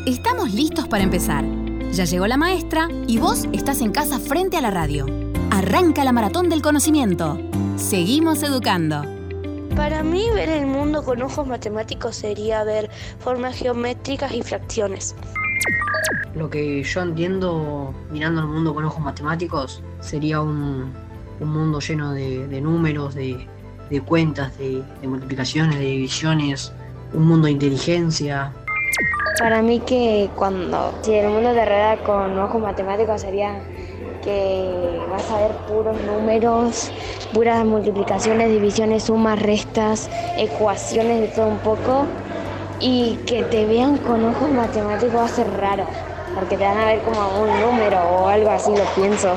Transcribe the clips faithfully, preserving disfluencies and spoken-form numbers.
Estamos listos para empezar. Ya llegó la maestra y vos estás en casa frente a la radio. Arranca la maratón del conocimiento. Seguimos educando. Para mí, ver el mundo con ojos matemáticos sería ver formas geométricas y fracciones. Lo que yo entiendo mirando el mundo con ojos matemáticos sería un, un mundo lleno de, de números, de, de cuentas, de, de multiplicaciones, de divisiones, un mundo de inteligencia. Para mí que cuando, si el mundo te rodea con ojos matemáticos sería que vas a ver puros números, puras multiplicaciones, divisiones, sumas, restas, ecuaciones de todo un poco, y que te vean con ojos matemáticos va a ser raro, porque te van a ver como un número o algo así, lo pienso.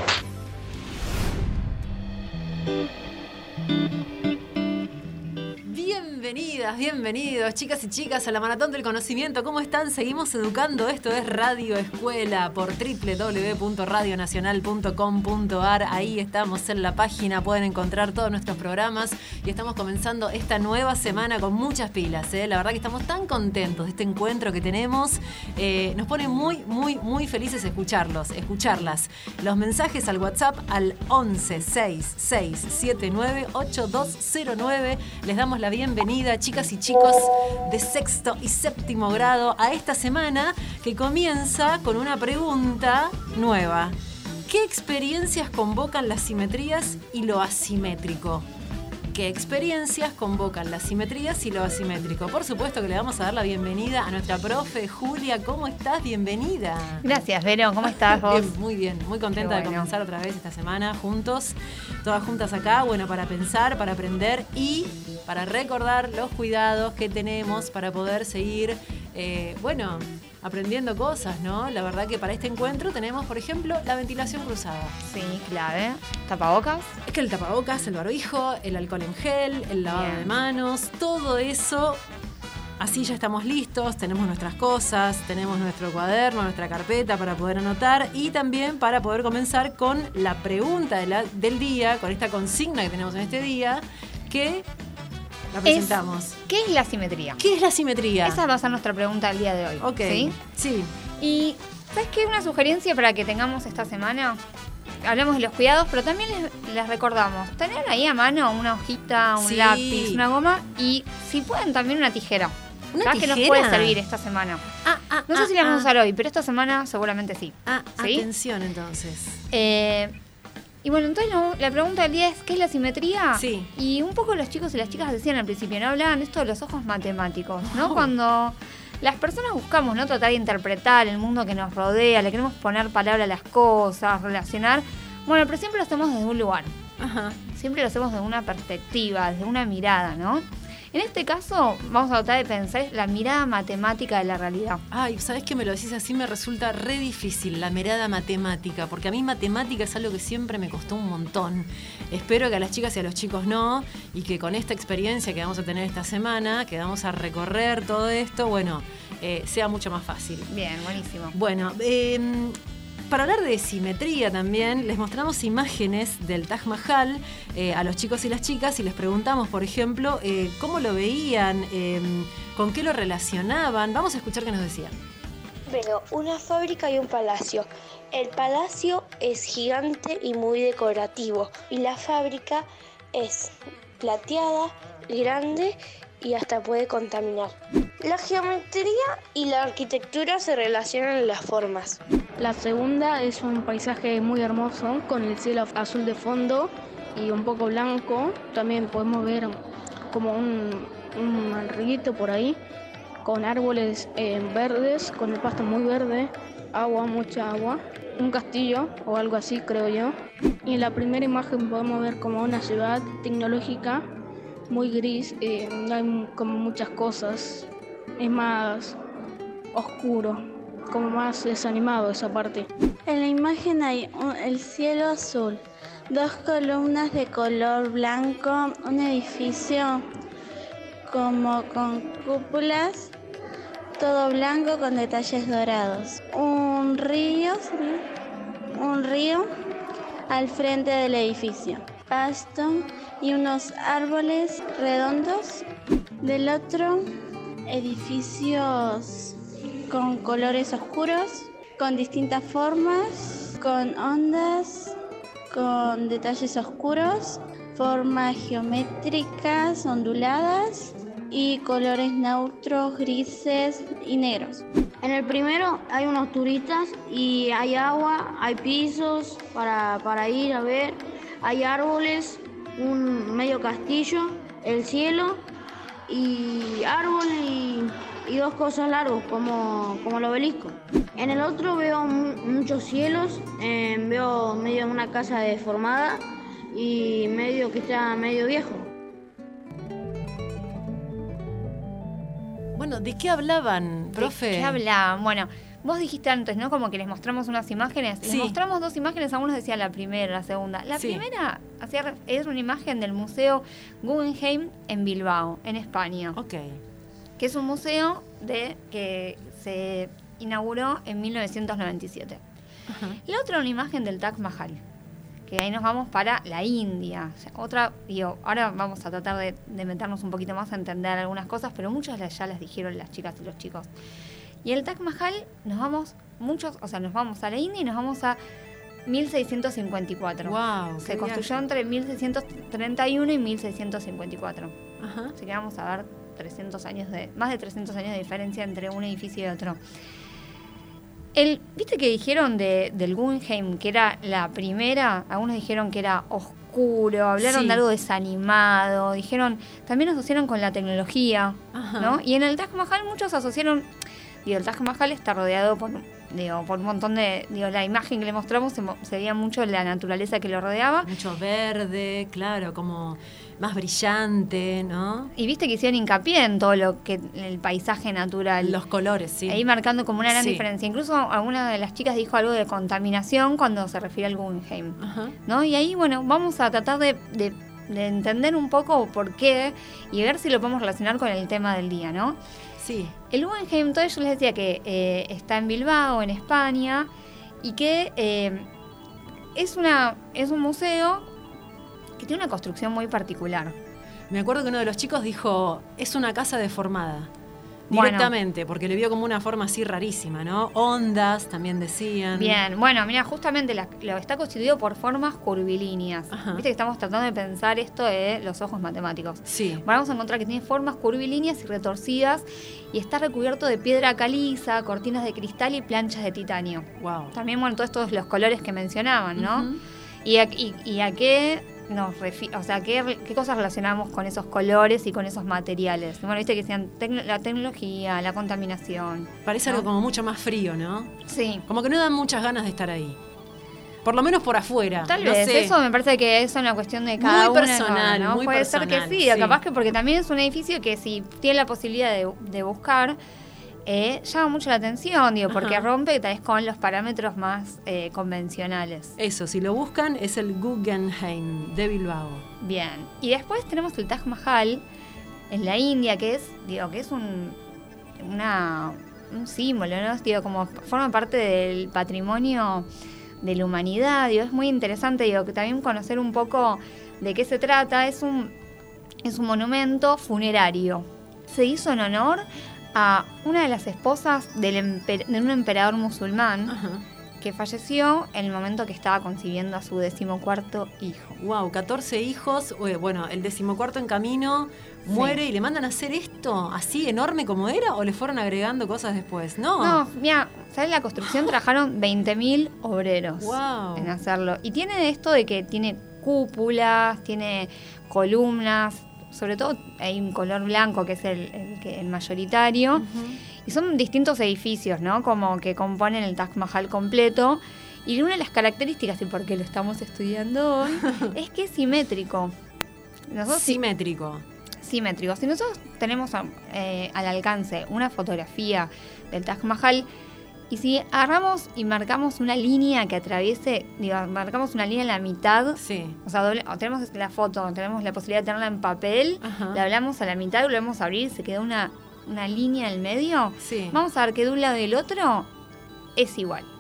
Bienvenidas, bienvenidos, chicas y chicas, a la Maratón del Conocimiento. ¿Cómo están? Seguimos educando. Esto es Radio Escuela por doble u doble u doble u punto radio nacional punto com punto a r. Ahí estamos en la página, pueden encontrar todos nuestros programas y estamos comenzando esta nueva semana con muchas pilas, ¿eh? La verdad que estamos tan contentos de este encuentro que tenemos. Eh, nos pone muy, muy, muy felices escucharlos, escucharlas. Los mensajes al WhatsApp al once seis seis siete nueve ocho dos cero nueve. Les damos la bienvenida, chicas y chicos de sexto y séptimo grado, a esta semana que comienza con una pregunta nueva. ¿Qué experiencias convocan las simetrías y lo asimétrico? ¿Qué experiencias convocan las simetrías y lo asimétrico? Por supuesto que le vamos a dar la bienvenida a nuestra profe Julia. ¿Cómo estás? Bienvenida. Gracias, Vero. ¿Cómo estás vos? Bien, muy bien. Muy contenta bueno. de comenzar otra vez esta semana juntos. Todas juntas acá, bueno, para pensar, para aprender y para recordar los cuidados que tenemos para poder seguir, eh, bueno, aprendiendo cosas, ¿no? La verdad que para este encuentro tenemos, por ejemplo, la ventilación cruzada. Sí, clave. ¿Tapabocas? Es que el tapabocas, el barbijo, el alcohol en gel, el lavado Bien. de manos, todo eso, así ya estamos listos, tenemos nuestras cosas, tenemos nuestro cuaderno, nuestra carpeta para poder anotar y también para poder comenzar con la pregunta de la, del día, con esta consigna que tenemos en este día, que la presentamos. Es, ¿qué es la simetría? ¿Qué es la simetría? Esa va a ser nuestra pregunta del día de hoy. Ok, ¿sí? sí. Y, ¿sabes qué? Una sugerencia para que tengamos esta semana. Hablamos de los cuidados, pero también les, les recordamos. Tener ahí a mano una hojita, un Sí. lápiz, una goma y, si pueden, también una tijera. ¿Una ¿Sabes que nos tijera? puede servir esta semana? Ah, ah, No sé ah, si la vamos ah. a usar hoy, pero esta semana seguramente sí. Ah, ¿sí? atención entonces. Eh, y bueno, entonces no, la pregunta del día es ¿qué es la simetría? Sí. Y un poco los chicos y las chicas decían al principio, ¿no? Hablaban de esto de los ojos matemáticos, ¿no? Oh. Cuando las personas buscamos, ¿no? Tratar de interpretar el mundo que nos rodea, le queremos poner palabra a las cosas, relacionar. Bueno, pero siempre lo hacemos desde un lugar. Ajá. Siempre lo hacemos desde una perspectiva, desde una mirada, ¿no? En este caso, vamos a tratar de pensar la mirada matemática de la realidad. Ay, ¿sabés que me lo decís así? Me resulta re difícil la mirada matemática, porque a mí matemática es algo que siempre me costó un montón. Espero que a las chicas y a los chicos no, y que con esta experiencia que vamos a tener esta semana, que vamos a recorrer todo esto, bueno, eh, sea mucho más fácil. Bien, buenísimo. Bueno, eh, para hablar de simetría también, les mostramos imágenes del Taj Mahal eh, a los chicos y las chicas y les preguntamos, por ejemplo, eh, cómo lo veían, eh, con qué lo relacionaban. Vamos a escuchar qué nos decían. Bueno, una fábrica y un palacio. El palacio es gigante y muy decorativo y la fábrica es plateada, grande y hasta puede contaminar. La geometría y la arquitectura se relacionan en las formas. La segunda es un paisaje muy hermoso con el cielo azul de fondo y un poco blanco. También podemos ver como un, un riguito por ahí con árboles eh, verdes, con el pasto muy verde, agua, mucha agua. Un castillo o algo así, creo yo. Y en la primera imagen podemos ver como una ciudad tecnológica muy gris, eh, no hay como muchas cosas, es más oscuro, como más desanimado esa parte. En la imagen hay un, el cielo azul, dos columnas de color blanco, un edificio como con cúpulas, todo blanco con detalles dorados. Un río, un río al frente del edificio. Pasto y unos árboles redondos. Del otro, edificios con colores oscuros, con distintas formas, con ondas, con detalles oscuros, formas geométricas onduladas y colores neutros, grises y negros. En el primero hay unos turistas y hay agua, hay pisos para, para ir a ver, hay árboles, un medio castillo, el cielo y árbol y, y dos cosas largos como, como el obelisco. En el otro veo mu- muchos cielos, eh, veo medio una casa deformada y medio que está medio viejo. Bueno, ¿de qué hablaban, profe? ¿De qué hablaban? Bueno, vos dijiste antes, ¿no? Como que les mostramos unas imágenes. Sí. Les mostramos dos imágenes, algunos decían la primera, la segunda. La Sí. primera hacía ref- es una imagen del Museo Guggenheim en Bilbao, en España. Ok. Que es un museo de que se inauguró en mil novecientos noventa y siete. Ajá. La otra una imagen del Taj Mahal, que ahí nos vamos para la India. O sea, otra, digo, ahora vamos a tratar de, de meternos un poquito más a entender algunas cosas, pero muchas las- ya las dijeron las chicas y los chicos. Y el Taj Mahal nos vamos, muchos, o sea, nos vamos a la India y nos vamos a mil seiscientos cincuenta y cuatro. Wow, Se qué construyó viaje. entre mil seiscientos treinta y uno y mil seiscientos cincuenta y cuatro. Ajá. Así que vamos a ver trescientos años de, más de trescientos años de diferencia entre un edificio y otro. El, ¿Viste que dijeron de, del Guggenheim que era la primera? Algunos dijeron que era oscuro, hablaron Sí. de algo desanimado, dijeron, también asociaron con la tecnología, Ajá. ¿no? Y en el Taj Mahal muchos asociaron, digo, el Taj Mahal está rodeado por, digo, por un montón de, digo, la imagen que le mostramos se, mo- se veía mucho la naturaleza que lo rodeaba. Mucho verde, claro, como más brillante, ¿no? Y viste que hicieron hincapié en todo lo que el paisaje natural. Los colores, sí. Ahí marcando como una gran Sí. diferencia. Incluso alguna de las chicas dijo algo de contaminación cuando se refiere al Guggenheim, Ajá. ¿no? Y ahí, bueno, vamos a tratar de, de- de entender un poco por qué y ver si lo podemos relacionar con el tema del día, ¿no? Sí. El Guggenheim, entonces yo les decía que eh, está en Bilbao, en España, y que eh, es, una, es un museo que tiene una construcción muy particular. Me acuerdo que uno de los chicos dijo, es una casa deformada. Bueno. Directamente, porque le vio como una forma así rarísima, ¿no? Ondas, también decían. Bien, bueno, mira, justamente la- lo está constituido por formas curvilíneas. Ajá. Viste que estamos tratando de pensar esto de los ojos matemáticos. Sí. Bueno, vamos a encontrar que tiene formas curvilíneas y retorcidas y está recubierto de piedra caliza, cortinas de cristal y planchas de titanio. Wow. También, bueno, todos estos los colores que mencionaban, ¿no? Ujú. y, a, y, y a qué nos refi- o sea, ¿qué, qué cosas relacionamos con esos colores y con esos materiales? Bueno, viste que decían tecno- la tecnología, la contaminación. Parece ¿no? algo como mucho más frío, ¿no? Sí. Como que no dan muchas ganas de estar ahí. Por lo menos por afuera. Tal no vez, sé. eso me parece que es una cuestión de cada Muy una, personal, ¿no? muy Puede personal, ser que sí, sí. capaz que porque también es un edificio que si tiene la posibilidad de, de buscar, eh, llama mucho la atención, digo, porque Ajá. rompe tal vez con los parámetros más eh, convencionales. Eso, si lo buscan, es el Guggenheim de Bilbao. Bien. Y después tenemos el Taj Mahal en la India, que es, digo, que es un, una, un símbolo, ¿no? Digo, como forma parte del patrimonio de la humanidad, digo, es muy interesante, digo, que también conocer un poco de qué se trata. Es un, es un monumento funerario. Se hizo en honor a una de las esposas del emper- de un emperador musulmán Ajá. que falleció en el momento que estaba concibiendo a su decimocuarto hijo. Wow, catorce hijos. Ué, Bueno, el decimocuarto en camino muere y le mandan a hacer esto así enorme como era, o le fueron agregando cosas después. No. No, mira, ¿sabes? La construcción trabajaron veinte mil obreros Wow. en hacerlo. Y tiene esto de que tiene cúpulas, tiene columnas, sobre todo hay un color blanco que es el, el, que- el mayoritario. Ujú. Y son distintos edificios, ¿no? Como que componen el Taj Mahal completo. Y una de las características, y por qué lo estamos estudiando hoy, es que es simétrico. Nosotros sí- Simétrico. simétrico. Si nosotros tenemos eh, al alcance una fotografía del Taj Mahal, y si agarramos y marcamos una línea que atraviese, digo, marcamos una línea en la mitad, Sí. o sea, doble- o tenemos la foto, tenemos la posibilidad de tenerla en papel, Ajá. la hablamos a la mitad, volvemos a abrir, se quedó una, una línea en el medio, Sí. vamos a ver que de un lado y del otro es igual.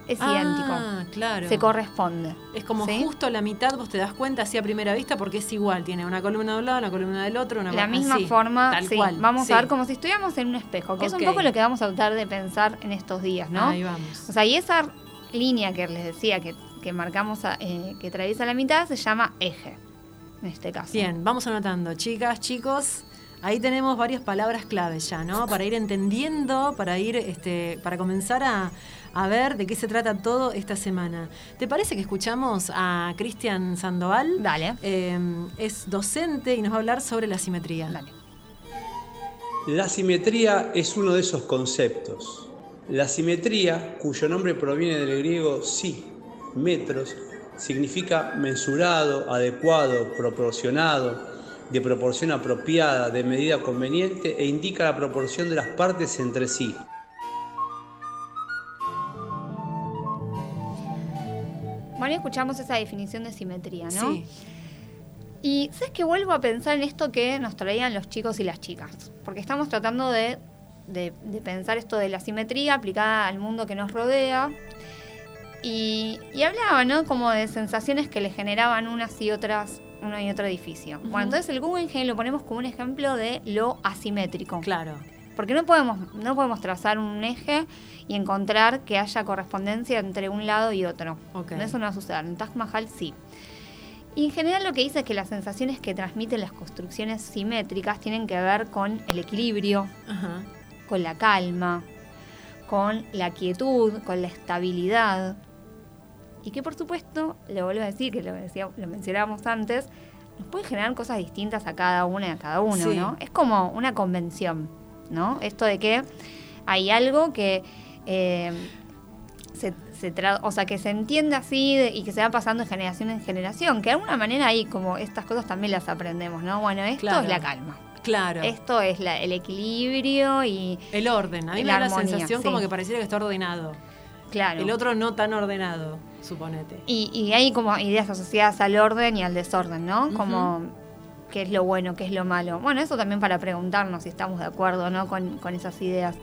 es ah, idéntico. Claro. Se corresponde. Es como ¿sí? justo la mitad, vos te das cuenta así a primera vista porque es igual. Tiene una columna de un lado, una columna del otro, una La misma así, forma, tal sí. cual. Vamos sí. a ver como si estuviéramos en un espejo, que Ok. es un poco lo que vamos a tratar de pensar en estos días, ¿no? Ahí vamos. O sea, y esa línea que les decía que, que marcamos, a, eh, que atraviesa la mitad, se llama eje, en este caso. Bien, vamos anotando. Chicas, chicos, ahí tenemos varias palabras claves ya, ¿no? Para ir entendiendo, para ir, este, para comenzar a, a ver de qué se trata todo esta semana. ¿Te parece que escuchamos a Cristian Sandoval? Dale. Eh, es docente y nos va a hablar sobre la simetría. Dale. La simetría es uno de esos conceptos. La simetría, cuyo nombre proviene del griego si, metros, significa mensurado, adecuado, proporcionado, de proporción apropiada, de medida conveniente e indica la proporción de las partes entre sí. Bueno, escuchamos esa definición de simetría, ¿no? Sí. Y ¿sabes qué? Vuelvo a pensar en esto que nos traían los chicos y las chicas, porque estamos tratando de, de, de pensar esto de la simetría aplicada al mundo que nos rodea, y, y hablaba, ¿no? Como de sensaciones que le generaban unas y otras, uno y otro edificio. Uh-huh. Bueno, entonces el Guggenheim lo ponemos como un ejemplo de lo asimétrico. Claro. Porque no podemos, no podemos trazar un eje y encontrar que haya correspondencia entre un lado y otro. Okay. Eso no va a suceder. En Taj Mahal sí. Y en general lo que dice es que las sensaciones que transmiten las construcciones simétricas tienen que ver con el equilibrio, Ajá. con la calma, con la quietud, con la estabilidad. Y que por supuesto, le vuelvo a decir, que lo, decía, lo mencionábamos antes, nos puede generar cosas distintas a cada una y a cada uno, sí. ¿no? Es como una convención, ¿no? Esto de que hay algo que eh, se, se tra- o sea, que se entiende así de, y que se va pasando de generación en generación, que de alguna manera ahí como estas cosas también las aprendemos, ¿no? Bueno, esto Claro. es la calma. Claro. Esto es la, el equilibrio y el orden. A mí me la da la armonía, sensación sí. como que pareciera que está ordenado. claro. El otro no tan ordenado, suponete. Y, y hay como ideas asociadas al orden y al desorden, ¿no? Uh-huh. Como qué es lo bueno, qué es lo malo. Bueno, eso también para preguntarnos si estamos de acuerdo, ¿no? Con, con esas ideas.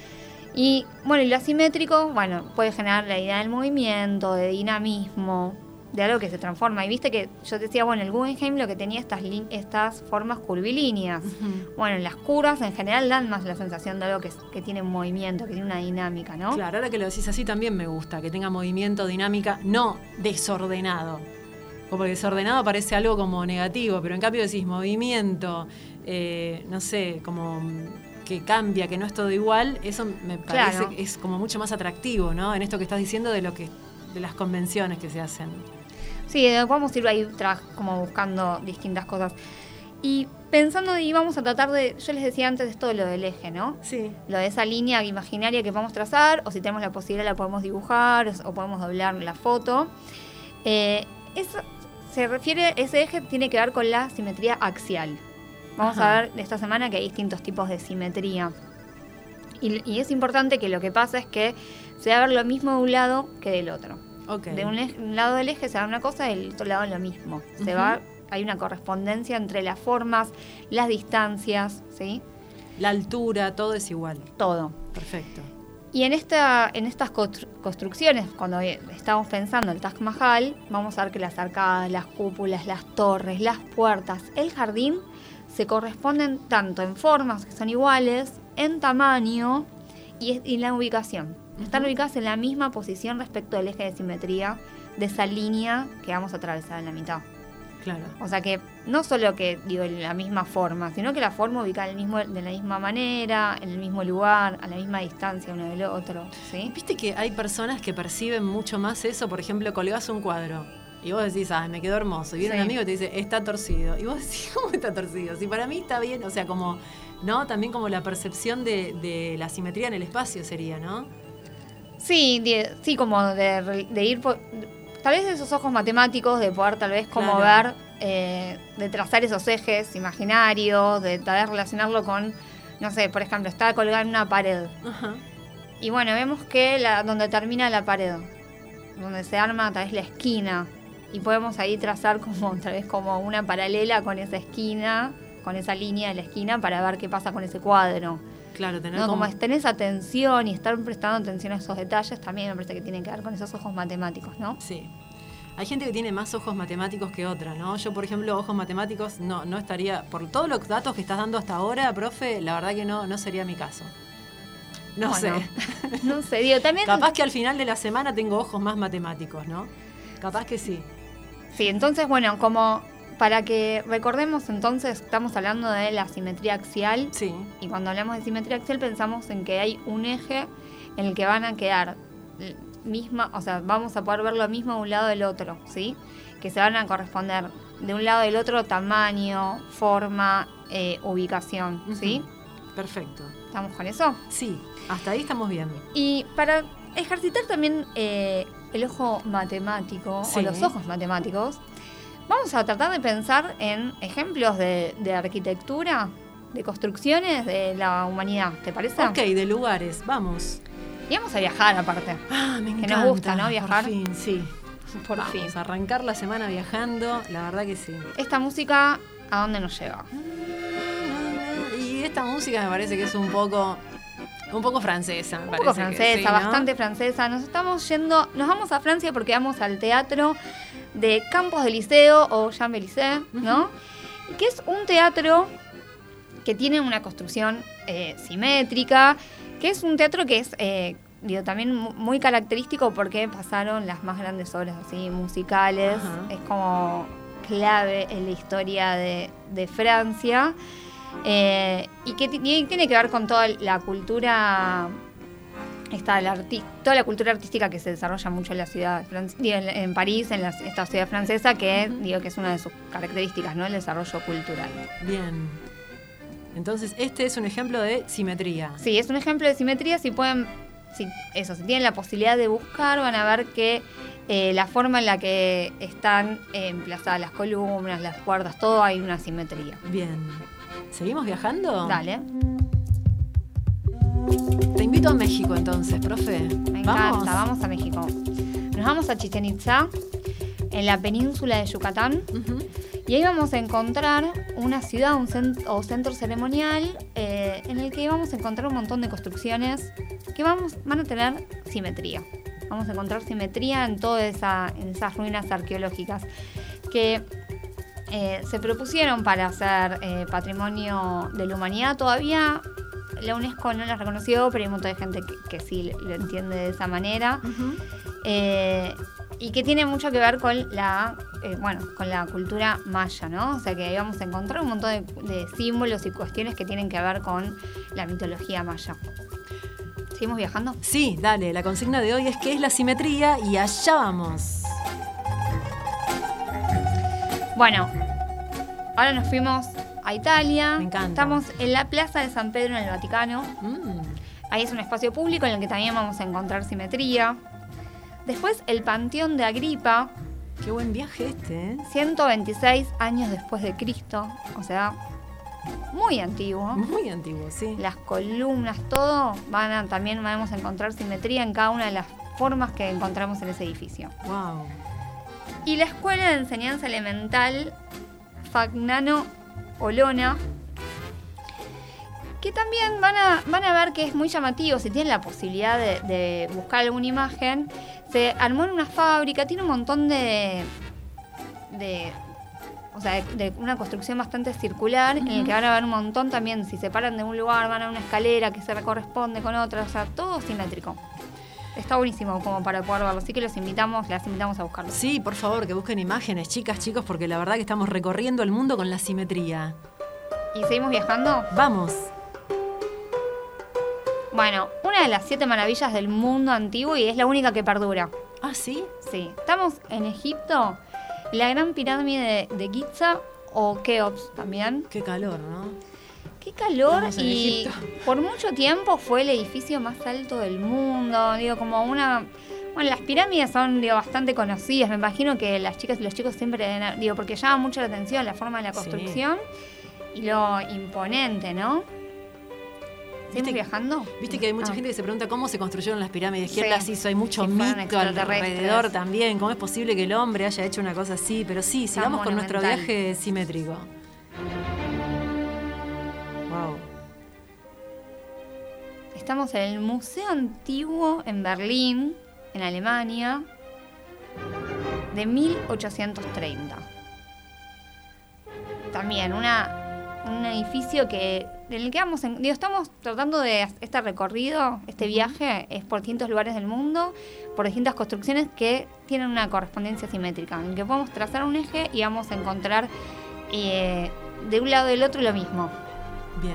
Y bueno, y lo asimétrico, bueno, puede generar la idea del movimiento, de dinamismo, de algo que se transforma. Y viste que yo te decía, bueno, el Guggenheim lo que tenía estas, li- estas formas curvilíneas. Uh-huh. Bueno, las curvas en general dan más la sensación de algo que, que tiene un movimiento, que tiene una dinámica, ¿no? Claro, ahora que lo decís así también me gusta, que tenga movimiento, dinámica, no desordenado. Como que desordenado parece algo como negativo, pero en cambio decís movimiento, eh, no sé, como que cambia, que no es todo igual, eso me parece Claro. que es como mucho más atractivo, ¿no? En esto que estás diciendo de lo que de las convenciones que se hacen. Sí, vamos a ir ahí tra- como buscando distintas cosas. Y pensando, y vamos a tratar de, yo les decía antes esto de lo del eje, ¿no? Sí. Lo de esa línea imaginaria que podemos trazar, o si tenemos la posibilidad la podemos dibujar, o, o podemos doblar la foto. Eh, eso se refiere, ese eje tiene que ver con la simetría axial. Vamos Ajá. a ver esta semana que hay distintos tipos de simetría. Y, y es importante que lo que pasa es que se va a ver lo mismo de un lado que del otro. Okay. De un, eje, un lado del eje se va una cosa y del otro lado lo mismo. Se Ujú. va, hay una correspondencia entre las formas, las distancias, ¿sí? La altura, todo es igual. Todo. Perfecto. Y en esta, en estas constru- construcciones, cuando estamos pensando en el Taj Mahal, vamos a ver que las arcadas, las cúpulas, las torres, las puertas, el jardín, se corresponden tanto en formas que son iguales, en tamaño y, y en la ubicación. Están ubicadas en la misma posición respecto del eje de simetría de esa línea que vamos a atravesar en la mitad. Claro. O sea que no solo que digo en la misma forma, sino que la forma ubicada en el mismo, de la misma manera, en el mismo lugar, a la misma distancia uno del otro, ¿sí? Viste que hay personas que perciben mucho más eso, por ejemplo, colgás un cuadro y vos decís, ah, me quedó hermoso. Y viene Sí. un amigo y te dice, está torcido. Y vos decís, ¿cómo está torcido? Si para mí está bien, o sea, como, ¿no? También como la percepción de, de la simetría en el espacio sería, ¿no? Sí, de- sí, como de, de ir por, tal vez esos ojos matemáticos, de poder tal vez como Claro. ver, eh, de trazar esos ejes imaginarios, de tal vez relacionarlo con, no sé, por ejemplo, está colgado en una pared. Ajá. Y bueno, vemos que la, donde termina la pared, donde se arma tal vez la esquina, y podemos ahí trazar como tal vez como una paralela con esa esquina, con esa línea de la esquina para ver qué pasa con ese cuadro. Claro, tener ¿no? como... como tener esa atención y estar prestando atención a esos detalles también me parece que tiene que ver con esos ojos matemáticos, ¿no? Sí. Hay gente que tiene más ojos matemáticos que otra, ¿no? Yo, por ejemplo, ojos matemáticos no, no estaría... Por todos los datos que estás dando hasta ahora, profe, la verdad que no, no sería mi caso. No Bueno, sé. No sé, digo, también... Capaz que al final de la semana tengo ojos más matemáticos, ¿no? Capaz que sí. Sí, entonces, bueno, como para que recordemos, entonces, estamos hablando de la simetría axial. Sí. Y cuando hablamos de simetría axial pensamos en que hay un eje en el que van a quedar misma, o sea, vamos a poder ver lo mismo de un lado del otro, ¿sí? Que se van a corresponder de un lado del otro tamaño, forma, eh, ubicación, ¿sí? Uh-huh. Perfecto. ¿Estamos con eso? Sí, hasta ahí estamos bien. Y para ejercitar también eh, el ojo matemático, Sí. o los ojos matemáticos, vamos a tratar de pensar en ejemplos de, de arquitectura, de construcciones de la humanidad, ¿te parece? Ok, de lugares, vamos. Y vamos a viajar aparte. Ah, me encanta. Que nos gusta, ¿no? Viajar. Por fin, sí. Por vamos fin. a arrancar la semana viajando, la verdad que sí. Esta música, ¿a dónde nos lleva? Y esta música me parece que es un poco... Un poco francesa, me Un poco parece que francesa, sí, ¿no? bastante francesa. Nos estamos yendo, nos vamos a Francia porque vamos al teatro de Campos del Liceo o Champs-Élysées, ¿no? Uh-huh. Que es un teatro que tiene una construcción eh, simétrica, que es un teatro que es eh, digo, también muy característico porque pasaron las más grandes obras así musicales. Uh-huh. Es como clave en la historia de, de Francia. Eh, y que t- y tiene que ver con toda la cultura esta, la arti- toda la cultura artística que se desarrolla mucho en la ciudad Fran- digo, en, en París, en la, esta ciudad francesa, que uh-huh. digo que es una de sus características, ¿no? El desarrollo cultural. Bien. Entonces, este es un ejemplo de simetría. Sí, es un ejemplo de simetría. Si pueden, si, eso, si tienen la posibilidad de buscar, van a ver que eh, la forma en la que están eh, emplazadas las columnas, las cuerdas, todo hay una simetría. Bien. ¿Seguimos viajando? Dale. Te invito a México entonces, profe. Me ¿Vamos? encanta, vamos a México. Nos vamos a Chichén Itzá, en la península de Yucatán. Uh-huh. Y ahí vamos a encontrar una ciudad un cent- o centro ceremonial eh, en el que vamos a encontrar un montón de construcciones que vamos, van a tener simetría. Vamos a encontrar simetría en todas esa, en esas ruinas arqueológicas que eh, se propusieron para ser eh, patrimonio de la humanidad. Todavía la UNESCO no las reconoció, pero hay un montón de gente que, que sí lo entiende de esa manera. Uh-huh. Eh, y que tiene mucho que ver con la eh, bueno, con la cultura maya, ¿no? O sea que ahí vamos a encontrar un montón de, de símbolos y cuestiones que tienen que ver con la mitología maya. ¿Seguimos viajando? Sí, dale, la consigna de hoy es ¿qué es la simetría? Y allá vamos. Bueno, ahora nos fuimos a Italia. Me encanta. Estamos en la Plaza de San Pedro en el Vaticano. Mm. Ahí es un espacio público en el que también vamos a encontrar simetría. Después el Panteón de Agripa. Qué buen viaje este, ¿eh? ciento veintiséis años después de Cristo. O sea, muy antiguo. Muy antiguo, sí. Las columnas, todo, van a, también vamos a encontrar simetría en cada una de las formas que encontramos en ese edificio. Wow. Y la Escuela de Enseñanza Elemental Fagnano Olona, que también van a, van a ver que es muy llamativo. Si tienen la posibilidad de, de buscar alguna imagen, se armó en una fábrica, tiene un montón de... de o sea, de, de una construcción bastante circular, uh-huh. en el que van a ver un montón también, si se paran de un lugar, van a una escalera que se corresponde con otra, o sea, todo simétrico. Está buenísimo como para poder verlo, así que los invitamos, las invitamos a buscarlo. Sí, por favor, que busquen imágenes, chicas, chicos, porque la verdad que estamos recorriendo el mundo con la simetría. ¿Y seguimos viajando? Vamos. Bueno, una de las siete maravillas del mundo antiguo y es la única que perdura. ¿Ah, sí? Sí. Estamos en Egipto, la gran pirámide de, de Giza o Keops también. Qué calor, ¿no? Qué calor, y Egipto. Por mucho tiempo fue el edificio más alto del mundo, digo, como una... Bueno, las pirámides son, digo, bastante conocidas, me imagino que las chicas y los chicos siempre deben, digo, porque llama mucho la atención la forma de la construcción sí. y lo imponente, ¿no? ¿Seguimos viajando? Viste que hay mucha ah. gente que se pregunta cómo se construyeron las pirámides, quién sí. las hizo, hay mucho si mito alrededor también, cómo es posible que el hombre haya hecho una cosa así, pero sí, Tan sigamos con nuestro monumental. viaje simétrico. Wow. Estamos en el Museo Antiguo en Berlín, en Alemania, de mil ochocientos treinta. También una, un edificio que en el que vamos, en, digo, estamos tratando de este recorrido, este viaje es por distintos lugares del mundo, por distintas construcciones que tienen una correspondencia simétrica, en el que podemos trazar un eje y vamos a encontrar eh, de un lado y del otro lo mismo. Bien.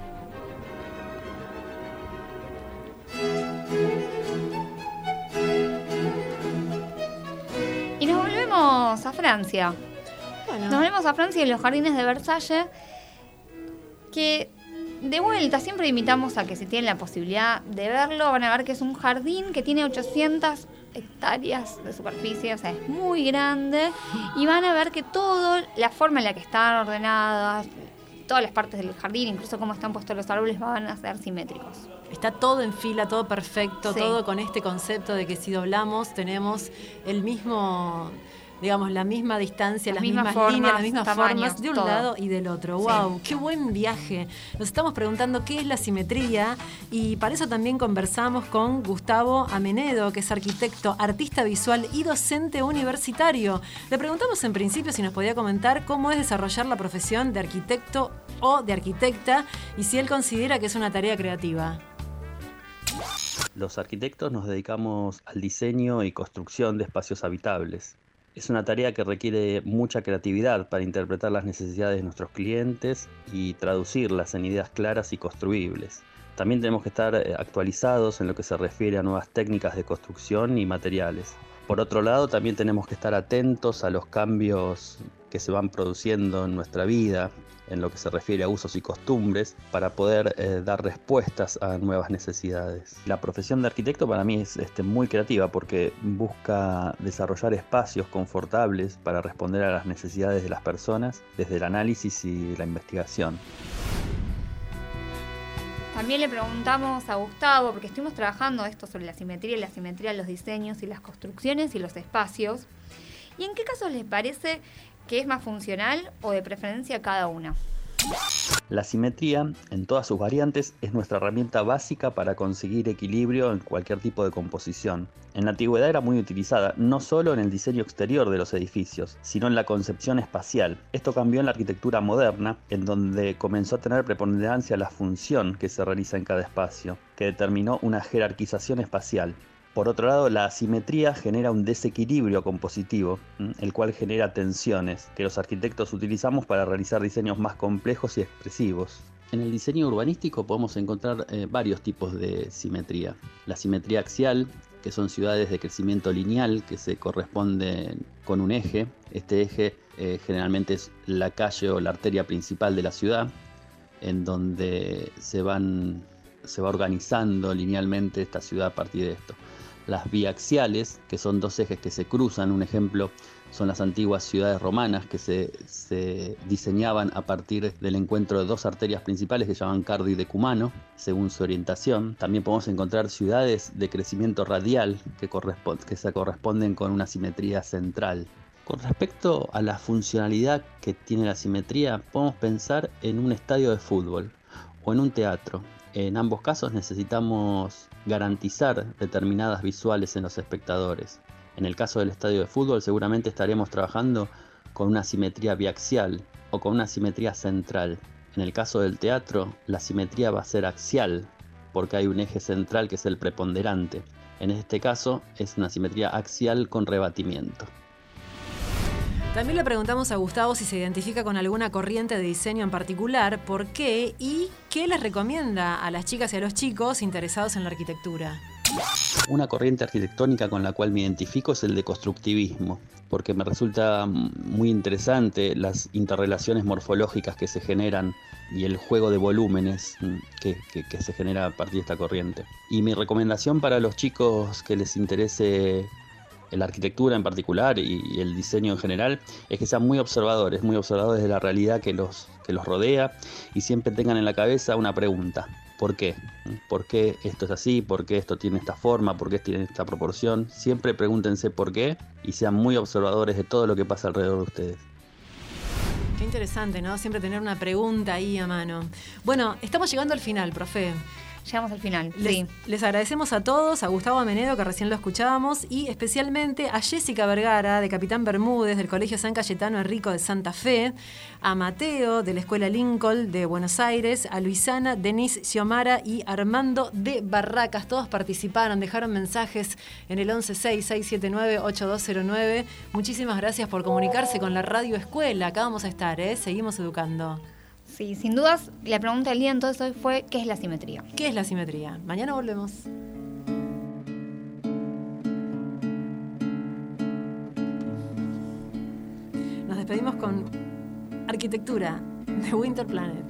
Y nos volvemos a Francia. Bueno. Nos volvemos a Francia y los jardines de Versalles, que de vuelta siempre invitamos a que si tienen la posibilidad de verlo, van a ver que es un jardín que tiene ochocientas hectáreas de superficie, o sea, es muy grande, y van a ver que todo, la forma en la que están ordenadas, todas las partes del jardín, incluso cómo están puestos los árboles, van a ser simétricos. Está todo en fila, todo perfecto, sí. Todo con este concepto de que si doblamos tenemos el mismo, digamos, la misma distancia, las, las mismas, mismas formas, líneas, las mismas tamaños, formas de un todo. Lado y del otro. ¡Wow! Sí. ¡Qué buen viaje! Nos estamos preguntando qué es la simetría y para eso también conversamos con Gustavo Amenedo, que es arquitecto, artista visual y docente universitario. Le preguntamos en principio si nos podía comentar cómo es desarrollar la profesión de arquitecto o de arquitecta y si él considera que es una tarea creativa. Los arquitectos nos dedicamos al diseño y construcción de espacios habitables. Es una tarea que requiere mucha creatividad para interpretar las necesidades de nuestros clientes y traducirlas en ideas claras y construibles. También tenemos que estar actualizados en lo que se refiere a nuevas técnicas de construcción y materiales. Por otro lado, también tenemos que estar atentos a los cambios que se van produciendo en nuestra vida, en lo que se refiere a usos y costumbres, para poder eh, dar respuestas a nuevas necesidades. La profesión de arquitecto para mí es este, muy creativa porque busca desarrollar espacios confortables para responder a las necesidades de las personas desde el análisis y la investigación. También le preguntamos a Gustavo, porque estuvimos trabajando esto sobre la simetría y la simetría de los diseños y las construcciones y los espacios, y en qué casos les parece que es más funcional o de preferencia cada una. La simetría, en todas sus variantes, es nuestra herramienta básica para conseguir equilibrio en cualquier tipo de composición. En la antigüedad era muy utilizada, no solo en el diseño exterior de los edificios, sino en la concepción espacial. Esto cambió en la arquitectura moderna, en donde comenzó a tener preponderancia la función que se realiza en cada espacio, que determinó una jerarquización espacial. Por otro lado, la asimetría genera un desequilibrio compositivo, el cual genera tensiones, que los arquitectos utilizamos para realizar diseños más complejos y expresivos. En el diseño urbanístico podemos encontrar eh, varios tipos de simetría. La simetría axial, que son ciudades de crecimiento lineal que se corresponden con un eje. Este eje eh, generalmente es la calle o la arteria principal de la ciudad, en donde se, van, se va organizando linealmente esta ciudad a partir de esto. Las biaxiales, que son dos ejes que se cruzan, un ejemplo son las antiguas ciudades romanas que se, se diseñaban a partir del encuentro de dos arterias principales que se llaman Cardio y Decumano, según su orientación. También podemos encontrar ciudades de crecimiento radial que, correspond- que se corresponden con una simetría central. Con respecto a la funcionalidad que tiene la simetría, podemos pensar en un estadio de fútbol o en un teatro. En ambos casos necesitamos garantizar determinadas visuales en los espectadores. En el caso del estadio de fútbol seguramente estaremos trabajando con una simetría biaxial o con una simetría central. En el caso del teatro, la simetría va a ser axial porque hay un eje central que es el preponderante. En este caso es una simetría axial con rebatimiento. También le preguntamos a Gustavo si se identifica con alguna corriente de diseño en particular, por qué y qué les recomienda a las chicas y a los chicos interesados en la arquitectura. Una corriente arquitectónica con la cual me identifico es el de constructivismo, porque me resulta muy interesante las interrelaciones morfológicas que se generan y el juego de volúmenes que, que, que se genera a partir de esta corriente. Y mi recomendación para los chicos que les interese la arquitectura en particular y, y el diseño en general es que sean muy observadores, muy observadores de la realidad que los, que los rodea y siempre tengan en la cabeza una pregunta. ¿Por qué? ¿Por qué esto es así? ¿Por qué esto tiene esta forma? ¿Por qué tiene esta proporción? Siempre pregúntense por qué y sean muy observadores de todo lo que pasa alrededor de ustedes. Qué interesante, ¿no? Siempre tener una pregunta ahí a mano. Bueno, estamos llegando al final, profe. llegamos al final. Les, sí. les agradecemos a todos, a Gustavo Amenedo, que recién lo escuchábamos, y especialmente a Jessica Vergara, de Capitán Bermúdez, del Colegio San Cayetano Enrico de Santa Fe, a Mateo, de la Escuela Lincoln de Buenos Aires, a Luisana, Denise Xiomara y Armando de Barracas. Todos participaron, dejaron mensajes en el once seis seis siete nueve ocho dos cero nueve. Muchísimas gracias por comunicarse con la Radio Escuela. Acá vamos a estar, ¿eh? Seguimos educando. Sí, sin dudas, la pregunta del día entonces hoy fue ¿qué es la simetría? ¿Qué es la simetría? Mañana volvemos. Nos despedimos con Arquitectura de Winter Planet.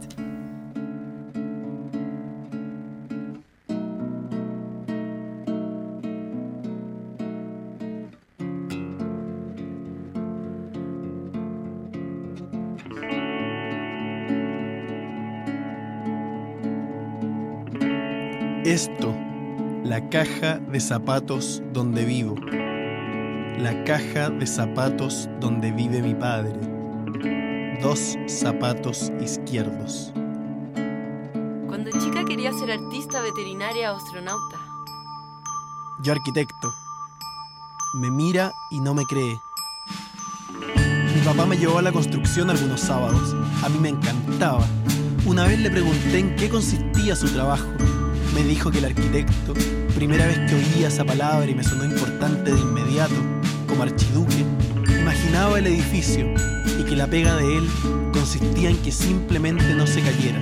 Esto, la caja de zapatos donde vivo, la caja de zapatos donde vive mi padre, dos zapatos izquierdos. Cuando chica quería ser artista, veterinaria o astronauta. Yo arquitecto. Me mira y no me cree. Mi papá me llevó a la construcción algunos sábados. A mí me encantaba. Una vez le pregunté en qué consistía su trabajo. Me dijo que el arquitecto, primera vez que oía esa palabra y me sonó importante de inmediato, como archiduque, imaginaba el edificio y que la pega de él consistía en que simplemente no se cayera.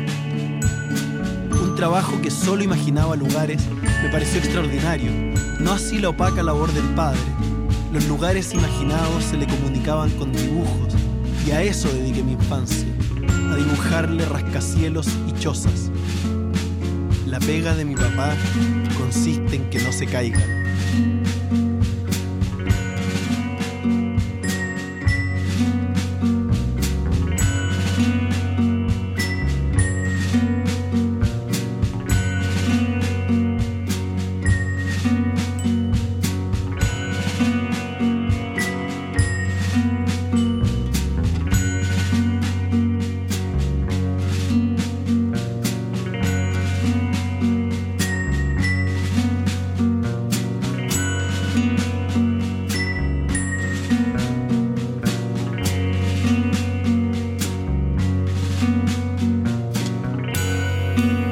Un trabajo que solo imaginaba lugares me pareció extraordinario, no así la opaca labor del padre. Los lugares imaginados se le comunicaban con dibujos y a eso dediqué mi infancia, a dibujarle rascacielos y chozas. La pega de mi papá consiste en que no se caigan. Thank you.